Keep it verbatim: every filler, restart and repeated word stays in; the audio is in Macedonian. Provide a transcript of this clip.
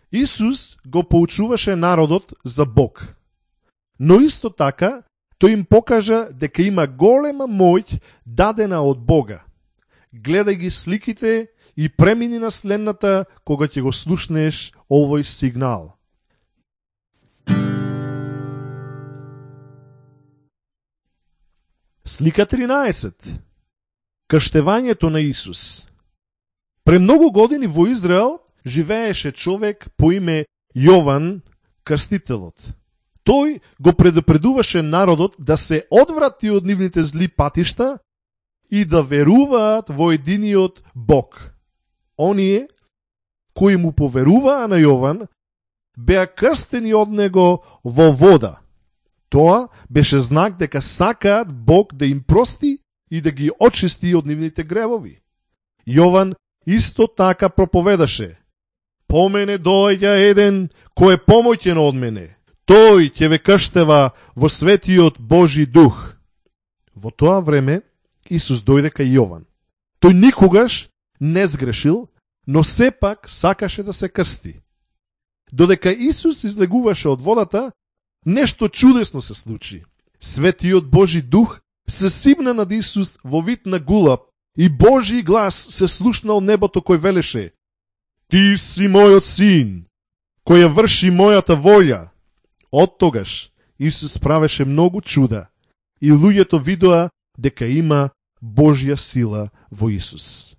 Исус го поучуваше народот за Бог. Но исто така, тој им покажа дека има голема моќ дадена од Бога. Гледај ги сликите и премини на следната кога ќе го слушнеш овој сигнал. Слика тринаесет. Крштевањето на Исус. Пре многу години во Израел живееше човек по име Јован Крстителот. Тој го предупредуваше народот да се одврати од нивните зли патишта и да веруваат во единиот Бог. Оние кои му поверуваа на Јован беа крстени од него во вода. Тоа беше знак дека сакаат Бог да им прости и да ги очисти од нивните гревови. Јован исто така проповедаше: по мене доаѓа еден кој е помоќен од мене. Тој ќе ве крштева во светиот Божи дух. Во тоа време Исус дојде кај Јован. Тој никогаш не сгрешил, но сепак сакаше да се крсти. Додека Исус излегуваше од водата, нешто чудесно се случи. Светиот Божи дух се сипна над Исус во вид на гулаб и Божи глас се слушна од небото кој велеше: Ти си мојот син, кој ја врши мојата волја. Од тогаш Исус правеше многу чуда и луѓето видоа дека има Божја сила во Исус.